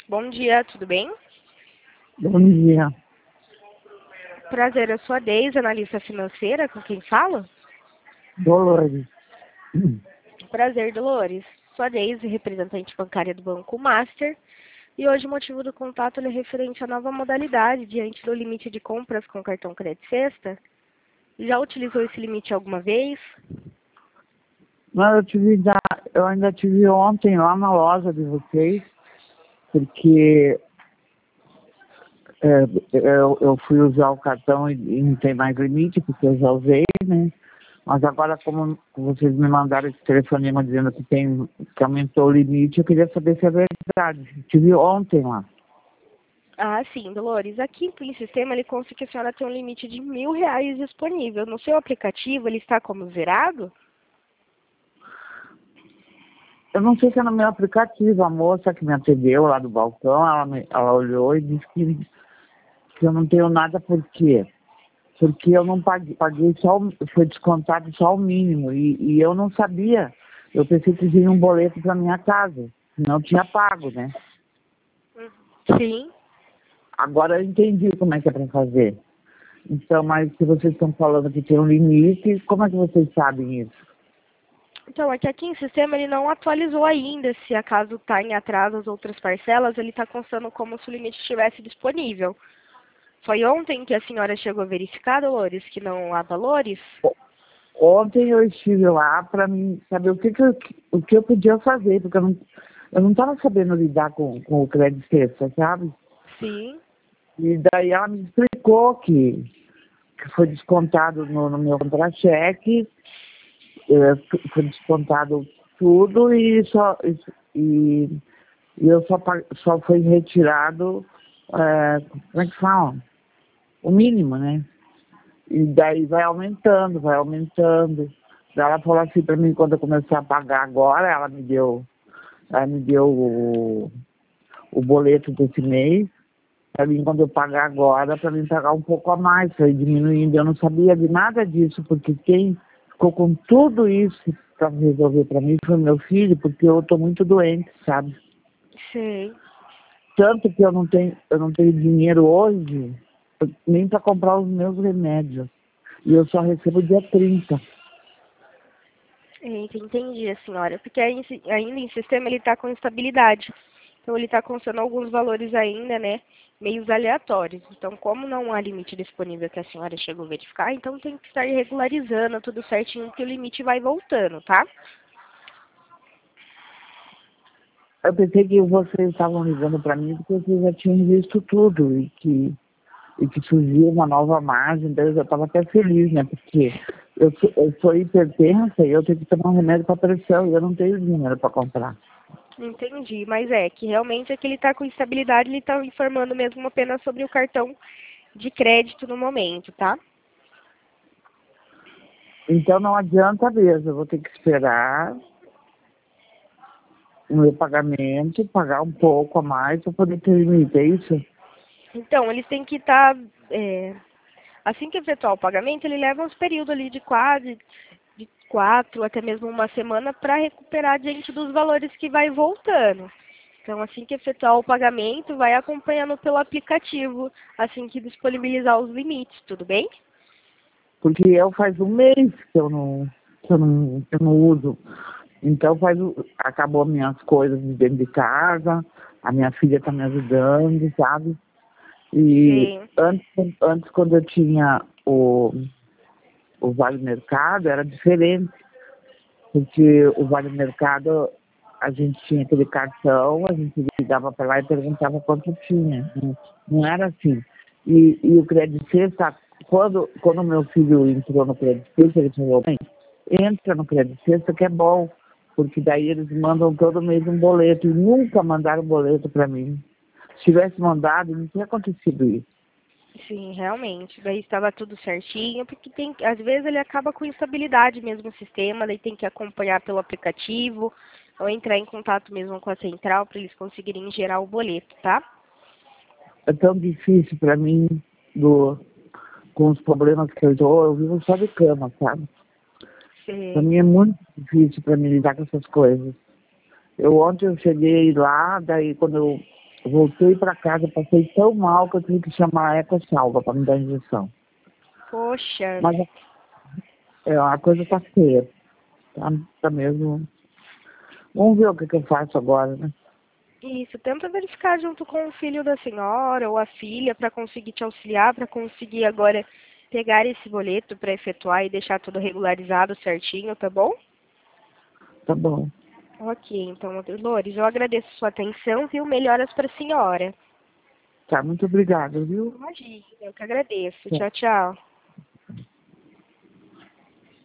Bom dia, tudo bem? Bom dia, Prazer, eu sou a Deise, analista financeira, com quem fala? Dolores. Prazer, Dolores. Sou a Deise, representante bancária do Banco Master. E hoje o motivo do contato é referente à nova modalidade diante do limite de compras com cartão crédito sexta. Já utilizou esse limite alguma vez? Não, eu ainda tive ontem lá na loja de vocês, porque eu fui usar o cartão e não tem mais limite, porque eu já usei, né? Mas agora, como vocês me mandaram esse telefonema dizendo que aumentou o limite, eu queria saber se é verdade. Tive ontem lá. Ah, sim, Dolores. Aqui em sistema ele consta que a senhora tem um limite de R$ 1.000 disponível. No seu aplicativo ele está como zerado? Eu não sei se é no meu aplicativo, a moça que me atendeu lá do balcão, ela olhou e disse que eu não tenho nada, por quê? Porque eu não paguei foi descontado só o mínimo, e eu não sabia. Eu pensei que vinha um boleto para minha casa, senão eu tinha pago, né? Sim. Agora eu entendi como é que é para fazer. Então, mas se vocês estão falando que tem um limite, como é que vocês sabem isso? Então, é que aqui em sistema ele não atualizou ainda. Se acaso está em atraso as outras parcelas, ele está constando como se o limite estivesse disponível. Foi ontem que a senhora chegou a verificar, Dolores, que não há valores? Ontem eu estive lá para mim saber o que eu podia fazer, porque eu não estava sabendo lidar com o crédito sexta, sabe? Sim. E daí ela me explicou que foi descontado no meu contra-cheque, foi descontado tudo e, e eu só foi retirado, como é que fala? O mínimo, né? E daí vai aumentando, vai aumentando. Daí ela falou assim para mim, quando eu comecei a pagar agora, ela me deu o boleto desse mês, para mim, quando eu pagar agora, para mim pagar um pouco a mais, foi diminuindo. Eu não sabia de nada disso, porque quem ficou com tudo isso para resolver para mim foi meu filho, porque eu estou muito doente, sabe? Sei. Tanto que eu não tenho dinheiro hoje nem para comprar os meus remédios. E eu só recebo dia 30. Entendi, senhora. Porque ainda em sistema ele está com instabilidade. Então ele está constando alguns valores ainda, né? Meios aleatórios. Então, como não há limite disponível que a senhora chegou a verificar, então tem que estar regularizando tudo certinho, porque o limite vai voltando, tá? Eu pensei que vocês estavam ligando para mim porque vocês já tinham visto tudo e que surgiu uma nova margem, então eu já estava até feliz, né? Porque eu sou hipertensa e eu tenho que tomar um remédio para pressão e eu não tenho dinheiro para comprar. Entendi, mas é que realmente é que ele está com instabilidade, ele está informando mesmo apenas sobre o cartão de crédito no momento, tá? Então não adianta mesmo, eu vou ter que esperar o meu pagamento, pagar um pouco a mais para poder ter limite, é isso? Então, eles têm que estar, assim que efetuar o pagamento, ele leva uns períodos ali de 4 até mesmo uma semana para recuperar diante dos valores que vai voltando. Então, assim que efetuar o pagamento, vai acompanhando pelo aplicativo, assim que disponibilizar os limites, tudo bem? Porque faz um mês que eu não uso. Então acabou minhas coisas de dentro de casa, a minha filha está me ajudando, sabe? E Sim. antes quando eu tinha o Vale Mercado, era diferente, porque o Vale Mercado a gente tinha aquele cartão, a gente ligava para lá e perguntava quanto tinha. Não era assim. E o Crédito Sexta, quando meu filho entrou no Crédito Sexta, ele falou, mãe, entra no Crédito Sexta que é bom, porque daí eles mandam todo mês um boleto, e nunca mandaram boleto para mim. Se tivesse mandado, não tinha acontecido isso. Sim, realmente. Daí estava tudo certinho, porque às vezes ele acaba com instabilidade mesmo no sistema, daí tem que acompanhar pelo aplicativo ou entrar em contato mesmo com a central para eles conseguirem gerar o boleto, tá? É tão difícil para mim, com os problemas que eu vivo só de cama, sabe? Para Sim. mim é muito difícil para mim lidar com essas coisas. Ontem eu cheguei lá, daí quando Eu voltei para casa, passei tão mal que eu tive que chamar a Ecosalva para me dar injeção. Poxa. Mas a coisa tá feia. Tá mesmo. Vamos ver o que eu faço agora, né? Isso, tenta verificar junto com o filho da senhora ou a filha para conseguir te auxiliar, para conseguir agora pegar esse boleto para efetuar e deixar tudo regularizado certinho, tá bom? Tá bom. Ok, então, Dolores, eu agradeço sua atenção, viu? Melhoras para a senhora. Tá, muito obrigado, viu? Imagina, eu que agradeço. Tá. Tchau, tchau.